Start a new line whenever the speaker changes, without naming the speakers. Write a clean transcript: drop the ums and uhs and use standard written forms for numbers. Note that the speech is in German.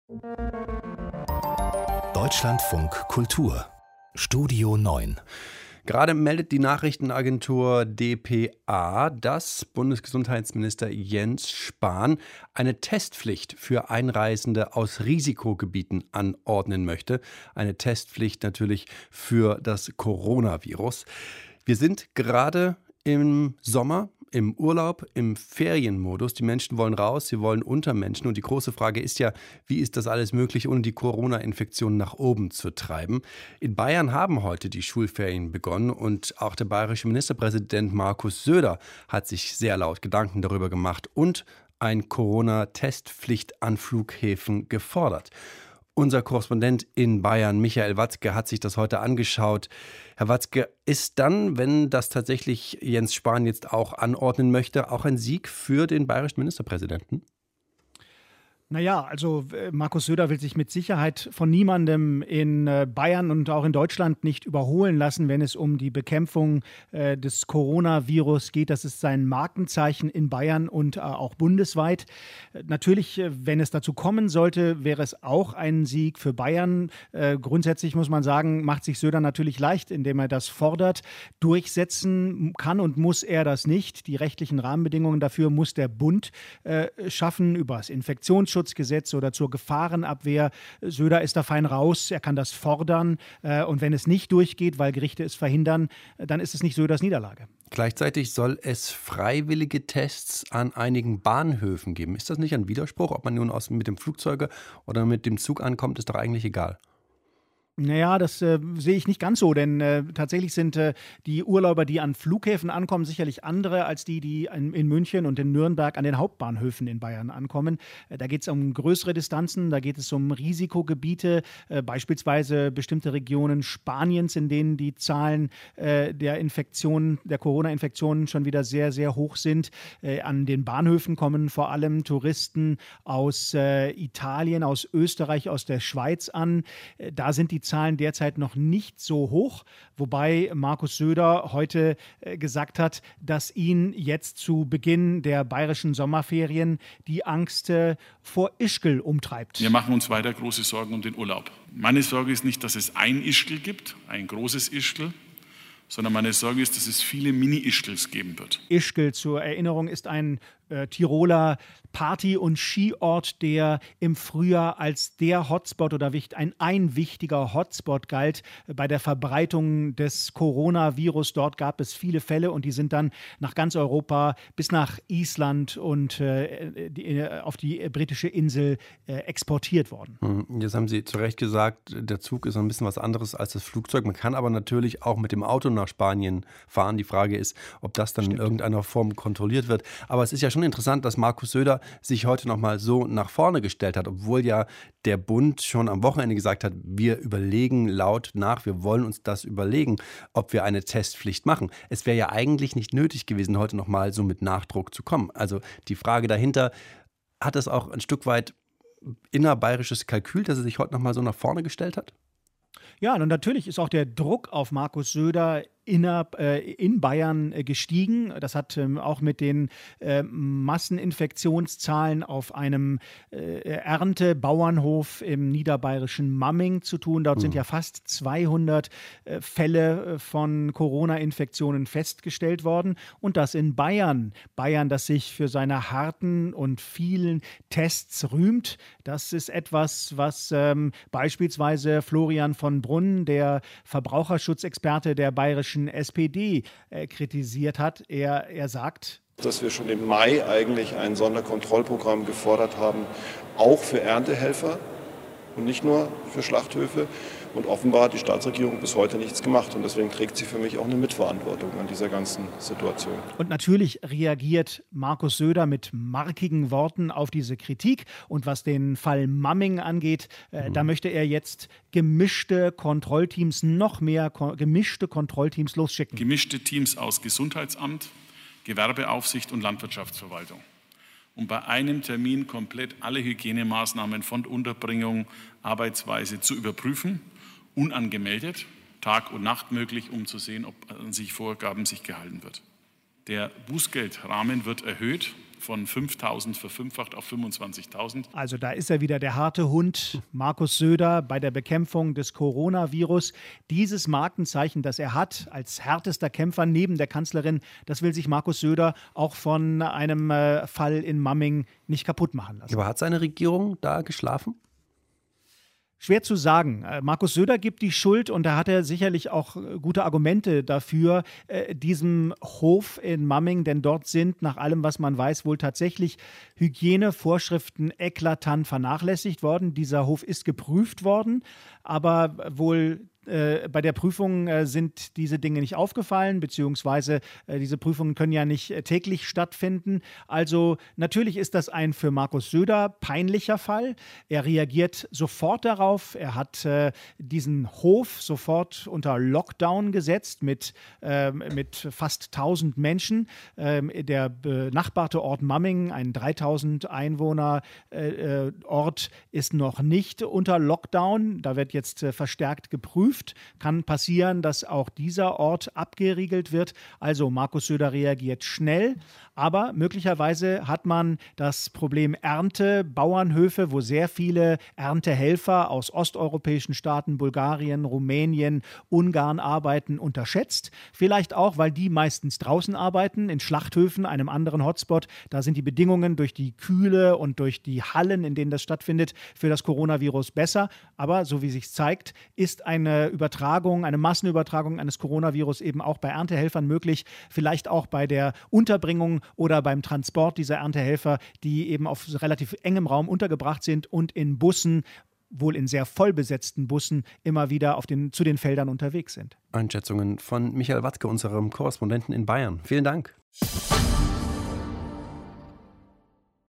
Deutschlandfunk Kultur Studio 9. Gerade meldet die Nachrichtenagentur dpa, dass Bundesgesundheitsminister Jens Spahn eine Testpflicht für Einreisende aus Risikogebieten anordnen möchte. Eine Testpflicht natürlich für das Coronavirus. Wir sind gerade im Sommer, im Urlaub, im Ferienmodus. Die Menschen wollen raus, sie wollen unter Menschen. Und die große Frage ist ja, wie ist das alles möglich, ohne die Corona-Infektion nach oben zu treiben? In Bayern haben heute die Schulferien begonnen und auch der bayerische Ministerpräsident Markus Söder hat sich sehr laut Gedanken darüber gemacht und eine Corona-Testpflicht an Flughäfen gefordert. Unser Korrespondent in Bayern, Michael Watzke, hat sich das heute angeschaut. Herr Watzke, ist dann, wenn das tatsächlich Jens Spahn jetzt auch anordnen möchte, auch ein Sieg für den bayerischen Ministerpräsidenten?
Naja, also Markus Söder will sich mit Sicherheit von niemandem in Bayern und auch in Deutschland nicht überholen lassen, wenn es um die Bekämpfung des Coronavirus geht. Das ist sein Markenzeichen in Bayern und auch bundesweit. Natürlich, wenn es dazu kommen sollte, wäre es auch ein Sieg für Bayern. Grundsätzlich muss man sagen, macht sich Söder natürlich leicht, indem er das fordert. Durchsetzen kann und muss er das nicht. Die rechtlichen Rahmenbedingungen dafür muss der Bund schaffen über das Infektionsschutzgesetz oder zur Gefahrenabwehr. Söder ist da fein raus, er kann das fordern. Und wenn es nicht durchgeht, weil Gerichte es verhindern, dann ist es nicht Söders Niederlage.
Gleichzeitig soll es freiwillige Tests an einigen Bahnhöfen geben. Ist das nicht ein Widerspruch? Ob man nun mit dem Flugzeug oder mit dem Zug ankommt, ist doch eigentlich egal.
Naja, das sehe ich nicht ganz so, denn tatsächlich sind die Urlauber, die an Flughäfen ankommen, sicherlich andere als die in München und in Nürnberg an den Hauptbahnhöfen in Bayern ankommen. Da geht es um größere Distanzen, da geht es um Risikogebiete, beispielsweise bestimmte Regionen Spaniens, in denen die Zahlen der Corona-Infektionen schon wieder sehr, sehr hoch sind. An den Bahnhöfen kommen vor allem Touristen aus Italien, aus Österreich, aus der Schweiz an. Da sind die Zahlen derzeit noch nicht so hoch, wobei Markus Söder heute gesagt hat, dass ihn jetzt zu Beginn der bayerischen Sommerferien die Angst vor Ischgl umtreibt.
Wir machen uns weiter große Sorgen um den Urlaub. Meine Sorge ist nicht, dass es ein Ischgl gibt, ein großes Ischgl, sondern meine Sorge ist, dass es viele Mini-Ischgls geben wird.
Ischgl, zur Erinnerung, ist ein Tiroler Party- und Skiort, der im Frühjahr als der Hotspot oder ein wichtiger Hotspot galt bei der Verbreitung des Coronavirus. Dort gab es viele Fälle und die sind dann nach ganz Europa bis nach Island und auf die britische Insel exportiert worden.
Jetzt haben Sie zu Recht gesagt, der Zug ist ein bisschen was anderes als das Flugzeug. Man kann aber natürlich auch mit dem Auto nach Spanien fahren. Die Frage ist, ob das dann in irgendeiner Form kontrolliert wird. Aber es ist ja schon interessant, dass Markus Söder sich heute nochmal so nach vorne gestellt hat, obwohl ja der Bund schon am Wochenende gesagt hat, wir überlegen laut nach, wir wollen uns das überlegen, ob wir eine Testpflicht machen. Es wäre ja eigentlich nicht nötig gewesen, heute nochmal so mit Nachdruck zu kommen. Also die Frage dahinter, hat es auch ein Stück weit innerbayerisches Kalkül, dass er sich heute nochmal so nach vorne gestellt hat?
Ja, und natürlich ist auch der Druck auf Markus Söder in Bayern gestiegen. Das hat auch mit den Masseninfektionszahlen auf einem Erntebauernhof im niederbayerischen Mamming zu tun. Dort sind ja fast 200 Fälle von Corona-Infektionen festgestellt worden. Und das in Bayern. Bayern, das sich für seine harten und vielen Tests rühmt. Das ist etwas, was beispielsweise Florian von Brunn, der Verbraucherschutzexperte der bayerischen SPD, kritisiert hat. Er sagt,
dass wir schon im Mai eigentlich ein Sonderkontrollprogramm gefordert haben, auch für Erntehelfer und nicht nur für Schlachthöfe. Und offenbar hat die Staatsregierung bis heute nichts gemacht. Und deswegen trägt sie für mich auch eine Mitverantwortung an dieser ganzen Situation.
Und natürlich reagiert Markus Söder mit markigen Worten auf diese Kritik. Und was den Fall Mamming angeht, da möchte er jetzt gemischte Kontrollteams, noch mehr gemischte Kontrollteams losschicken.
Gemischte Teams aus Gesundheitsamt, Gewerbeaufsicht und Landwirtschaftsverwaltung. Um bei einem Termin komplett alle Hygienemaßnahmen von Unterbringung, Arbeitsweise zu überprüfen, unangemeldet, Tag und Nacht möglich, um zu sehen, ob an sich Vorgaben sich gehalten wird. Der Bußgeldrahmen wird erhöht von 5.000 verfünffacht auf 25.000.
Also da ist er wieder, der harte Hund, Markus Söder, bei der Bekämpfung des Coronavirus. Dieses Markenzeichen, das er hat als härtester Kämpfer neben der Kanzlerin, das will sich Markus Söder auch von einem Fall in Mamming nicht kaputt machen lassen.
Aber hat seine Regierung da geschlafen?
Schwer zu sagen. Markus Söder gibt die Schuld und da hat er sicherlich auch gute Argumente dafür, diesem Hof in Mamming, denn dort sind nach allem, was man weiß, wohl tatsächlich Hygienevorschriften eklatant vernachlässigt worden. Dieser Hof ist geprüft worden, aber wohl bei der Prüfung sind diese Dinge nicht aufgefallen, beziehungsweise diese Prüfungen können ja nicht täglich stattfinden. Also natürlich ist das ein für Markus Söder peinlicher Fall. Er reagiert sofort darauf. Er hat diesen Hof sofort unter Lockdown gesetzt mit fast 1.000 Menschen. Der benachbarte Ort Mamming, ein 3.000 Einwohner Ort, ist noch nicht unter Lockdown. Da wird jetzt verstärkt geprüft. Kann passieren, dass auch dieser Ort abgeriegelt wird. Also Markus Söder reagiert schnell, aber möglicherweise hat man das Problem Ernte, Bauernhöfe, wo sehr viele Erntehelfer aus osteuropäischen Staaten, Bulgarien, Rumänien, Ungarn arbeiten, unterschätzt. Vielleicht auch, weil die meistens draußen arbeiten, in Schlachthöfen, einem anderen Hotspot. Da sind die Bedingungen durch die Kühle und durch die Hallen, in denen das stattfindet, für das Coronavirus besser. Aber so wie sich zeigt, ist eine Massenübertragung eines Coronavirus eben auch bei Erntehelfern möglich, vielleicht auch bei der Unterbringung oder beim Transport dieser Erntehelfer, die eben auf relativ engem Raum untergebracht sind und in Bussen, wohl in sehr vollbesetzten Bussen, immer wieder zu den Feldern unterwegs sind.
Einschätzungen von Michael Watzke, unserem Korrespondenten in Bayern. Vielen Dank.